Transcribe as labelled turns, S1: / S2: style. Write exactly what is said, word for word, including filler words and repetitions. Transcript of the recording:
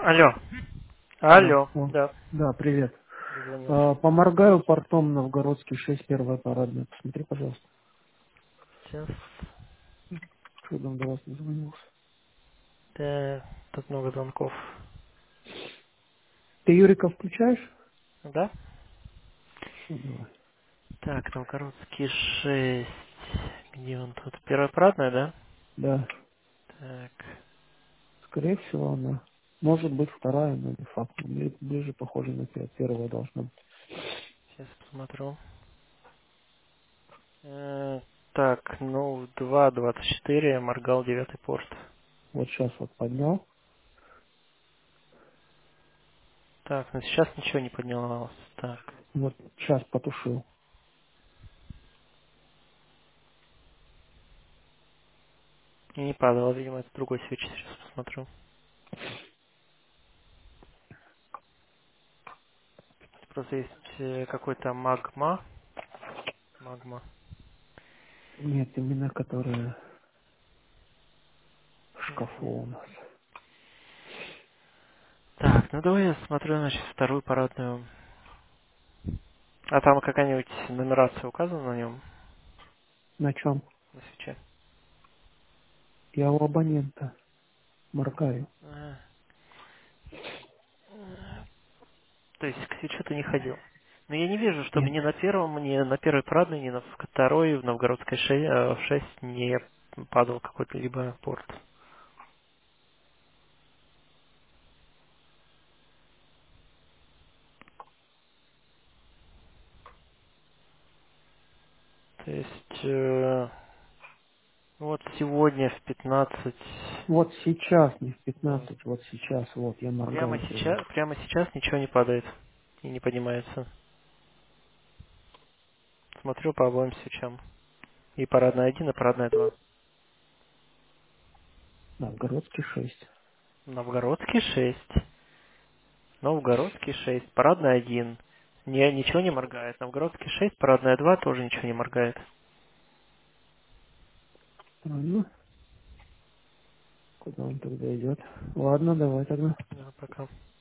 S1: Алло.
S2: Да,
S1: Алло.
S2: о,
S1: Да.
S2: да, привет.
S1: Дозвонился.
S2: А, поморгаю портом Новгородский шесть, первая парадная. Посмотри, пожалуйста.
S1: Сейчас.
S2: Чудом до вас не звонился.
S1: Да, тут много звонков.
S2: Ты Юрика включаешь?
S1: Да?
S2: Ну, давай.
S1: Так, Новгородский шесть. Где он тут? Первая парадная, да?
S2: Да,
S1: Так.
S2: скорее всего, она. Может быть, вторая, но не факт. Мне ближе похоже на пер- первая должна быть.
S1: Сейчас посмотрю. Э, так, ну, два двадцать четыре, моргал девятый порт.
S2: Вот сейчас вот поднял.
S1: Так, ну сейчас ничего не поднялось. Так.
S2: Вот сейчас потушил.
S1: И не падало, видимо, это другой свечи. Сейчас посмотрю. Просто есть э, какой-то магма. Магма.
S2: Нет, именно которая в шкафу
S1: Мгм.
S2: у нас.
S1: Так, ну давай я смотрю, значит, вторую парадную. А там какая-нибудь нумерация указана на нем,
S2: На чем?
S1: на свече?
S2: Я у абонента моргаю.
S1: А, то есть к свечу ты не ходил. Но я не вижу, чтобы
S2: Нет,
S1: ни на первом, ни на первой парадной, ни на второй в Новгородской ше- э, в шесть не падал какой-то либо порт. То есть э, вот сегодня в пятнадцать,
S2: вот сейчас, не в
S1: да,
S2: пятнадцать, вот сейчас, вот я
S1: прямо
S2: моргаю сегодня.
S1: сейчас, прямо сейчас ничего не падает и не поднимается. Смотрю по обоим свечам. И парадная один, и парадная два.
S2: Новгородский шесть.
S1: Новгородский шесть. Новгородский шесть. Парадная один. Не, ничего не моргает. Новгородский шесть, парадная два тоже ничего не моргает.
S2: Правильно? Куда он тогда идет? Ладно, давай тогда.
S1: Да, пока.